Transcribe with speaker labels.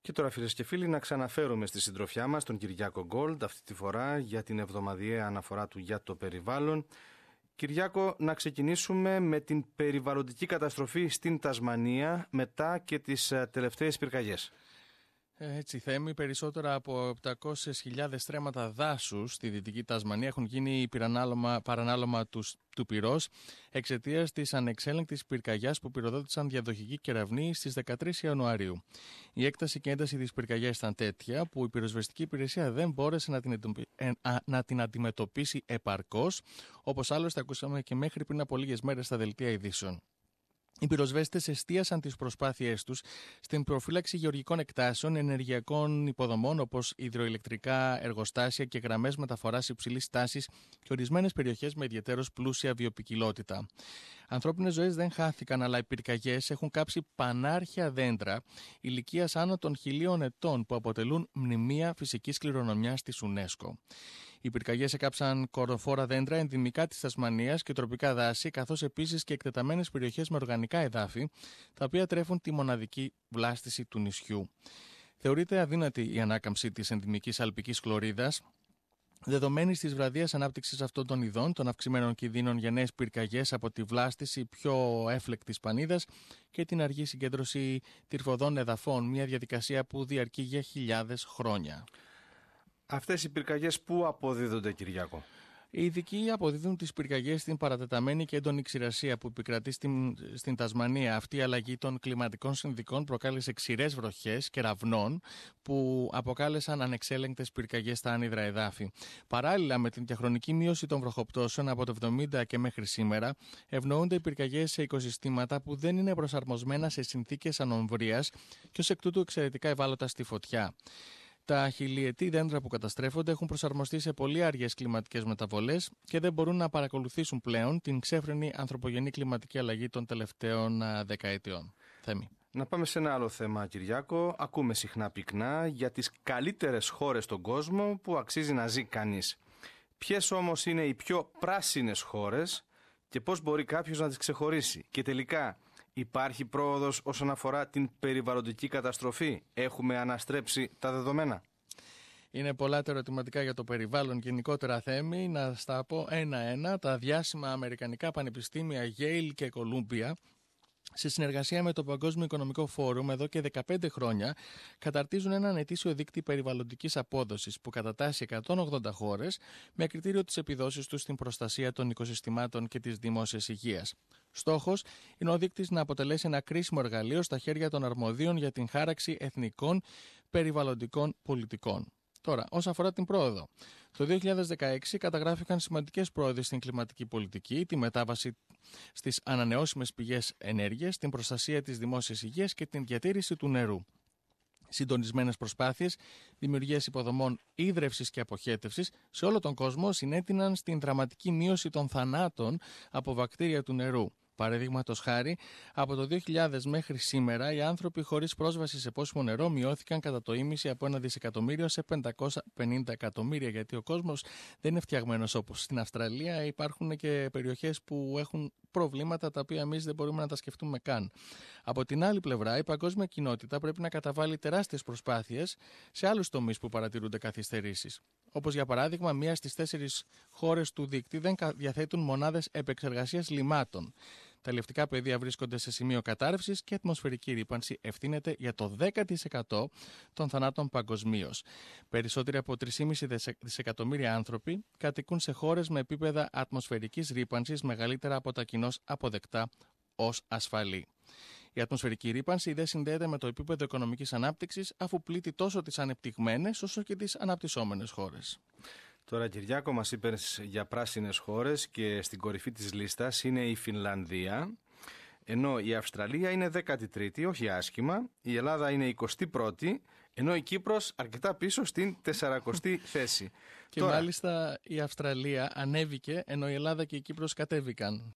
Speaker 1: Και τώρα, φίλες και φίλοι, να ξαναφέρουμε στη συντροφιά μας τον Κυριάκο Γκόλντ, αυτή τη φορά για την εβδομαδιαία αναφορά του για το περιβάλλον. Κυριάκο, να ξεκινήσουμε με την περιβαλλοντική καταστροφή στην Τασμανία μετά και τις τελευταίες πυρκαγιές.
Speaker 2: Έτσι, Θέμη, περισσότερα από 700.000 στρέμματα δάσους στη Δυτική Τασμανία έχουν γίνει παρανάλωμα του πυρός εξαιτίας της ανεξέλεγκτης πυρκαγιάς που πυροδότησαν διαδοχικοί κεραυνοί στις 13 Ιανουαρίου. Η έκταση και ένταση της πυρκαγιάς ήταν τέτοια που η πυροσβεστική υπηρεσία δεν μπόρεσε να την αντιμετωπίσει επαρκώς, όπως άλλωστε ακούσαμε και μέχρι πριν από λίγες μέρες στα δελτία ειδήσεων. Οι πυροσβέστες εστίασαν τις προσπάθειές τους στην προφύλαξη γεωργικών εκτάσεων, ενεργειακών υποδομών όπως υδροηλεκτρικά εργοστάσια και γραμμές μεταφοράς υψηλής τάσης και ορισμένες περιοχές με ιδιαίτερως πλούσια βιοποικιλότητα. Ανθρώπινες ζωές δεν χάθηκαν, αλλά οι πυρκαγιές έχουν κάψει πανάρχια δέντρα ηλικίας άνω των 1.000 ετών που αποτελούν μνημεία φυσικής κληρονομιάς της UNESCO. Οι πυρκαγιές έκαψαν κοροφόρα δέντρα ενδυμικά της Τασμανίας και τροπικά δάση, καθώς επίσης και εκτεταμένες περιοχές με οργανικά εδάφη, τα οποία τρέφουν τη μοναδική βλάστηση του νησιού. Θεωρείται αδύνατη η ανάκαμψη της ενδυμικής αλπικής χλωρίδας, δεδομένης της βραδίας ανάπτυξης αυτών των ειδών, των αυξημένων κινδύνων για νέες πυρκαγιές από τη βλάστηση πιο έφλεκτης πανίδας και την αργή συγκέντρωση τυρφωδών εδαφών, μια διαδικασία που διαρκεί για χιλιάδες χρόνια.
Speaker 1: Αυτές οι πυρκαγιές πού αποδίδονται, Κυριάκο?
Speaker 2: Οι ειδικοί αποδίδουν τις πυρκαγιές στην παρατεταμένη και έντονη ξηρασία που επικρατεί στην Τασμανία. Αυτή η αλλαγή των κλιματικών συνθηκών προκάλεσε ξηρές βροχές κεραυνών που αποκάλεσαν ανεξέλεγκτες πυρκαγιές στα άνυδρα εδάφη. Παράλληλα με την διαχρονική μείωση των βροχοπτώσεων από το 70 και μέχρι σήμερα, ευνοούνται οι πυρκαγιές σε οικοσυστήματα που δεν είναι προσαρμοσμένα σε συνθήκες ανομβρίας και ως εκ τούτου εξαιρετικά ευάλωτα στη φωτιά. Τα χιλιετή δέντρα που καταστρέφονται έχουν προσαρμοστεί σε πολύ αργές κλιματικές μεταβολές και δεν μπορούν να παρακολουθήσουν πλέον την ξέφρενη ανθρωπογενή κλιματική αλλαγή των τελευταίων δεκαετιών. Θέμη.
Speaker 1: Να πάμε σε ένα άλλο θέμα, Κυριάκο. Ακούμε συχνά πυκνά για τις καλύτερες χώρες στον κόσμο που αξίζει να ζει κανείς. Ποιες όμως είναι οι πιο πράσινες χώρες και πώς μπορεί κάποιος να τις ξεχωρίσει? Και τελικά, υπάρχει πρόοδος όσον αφορά την περιβαλλοντική καταστροφή? Έχουμε αναστρέψει τα δεδομένα?
Speaker 2: Είναι πολλά τα ερωτηματικά για το περιβάλλον γενικότερα, Θέμη. Να στα πω ένα-ένα. Τα διάσημα αμερικανικά πανεπιστήμια Yale και Columbia, σε συνεργασία με το Παγκόσμιο Οικονομικό Φόρουμ εδώ και 15 χρόνια, καταρτίζουν έναν ετήσιο δείκτη περιβαλλοντικής απόδοσης που κατατάσσει 180 χώρες με κριτήριο τις επιδόσεις τους στην προστασία των οικοσυστημάτων και της δημόσιας υγείας. Στόχος είναι ο δείκτης να αποτελέσει ένα κρίσιμο εργαλείο στα χέρια των αρμοδίων για την χάραξη εθνικών περιβαλλοντικών πολιτικών. Τώρα, όσον αφορά την πρόοδο, το 2016 καταγράφηκαν σημαντικές πρόοδοι στην κλιματική πολιτική, τη μετάβαση στις ανανεώσιμες πηγές ενέργειας, την προστασία της δημόσιας υγείας και την διατήρηση του νερού. Συντονισμένες προσπάθειες δημιουργίας υποδομών ίδρευσης και αποχέτευσης σε όλο τον κόσμο συνέτειναν στην δραματική μείωση των θανάτων από βακτήρια του νερού. Παραδείγματος χάρη, από το 2000 μέχρι σήμερα, οι άνθρωποι χωρίς πρόσβαση σε πόσιμο νερό μειώθηκαν κατά το ίμιση από 1 δισεκατομμύριο σε 550 εκατομμύρια, γιατί ο κόσμος δεν είναι φτιαγμένος όπως στην Αυστραλία. Υπάρχουν και περιοχές που έχουν προβλήματα τα οποία εμείς δεν μπορούμε να τα σκεφτούμε καν. Από την άλλη πλευρά, η παγκόσμια κοινότητα πρέπει να καταβάλει τεράστιες προσπάθειες σε άλλους τομείς που παρατηρούνται καθυστερήσεις. Όπως για παράδειγμα, μία στις 4 χώρες του δείκτη δεν διαθέτουν μονάδες επεξεργασίας λιμάτων. Τα λευτικά πεδία βρίσκονται σε σημείο κατάρρευσης και η ατμοσφαιρική ρύπανση ευθύνεται για το 10% των θανάτων παγκοσμίως. Περισσότεροι από 3,5 δισεκατομμύρια άνθρωποι κατοικούν σε χώρες με επίπεδα ατμοσφαιρικής ρύπανσης μεγαλύτερα από τα κοινώς αποδεκτά ως ασφαλή. Η ατμοσφαιρική ρύπανση δεν συνδέεται με το επίπεδο οικονομικής ανάπτυξης, αφού πλήττει τόσο τις ανεπτυγμένες όσο και τις αναπτυσσόμενες χώρες.
Speaker 1: Τώρα, Κυριάκο, μας είπες για πράσινες χώρες και στην κορυφή της λίστας είναι η Φινλανδία, ενώ η Αυστραλία είναι 13η, όχι άσχημα, η Ελλάδα είναι 21η, ενώ η Κύπρος αρκετά πίσω στην 40η θέση.
Speaker 2: Και τώρα, μάλιστα η Αυστραλία ανέβηκε, ενώ η Ελλάδα και η Κύπρος κατέβηκαν.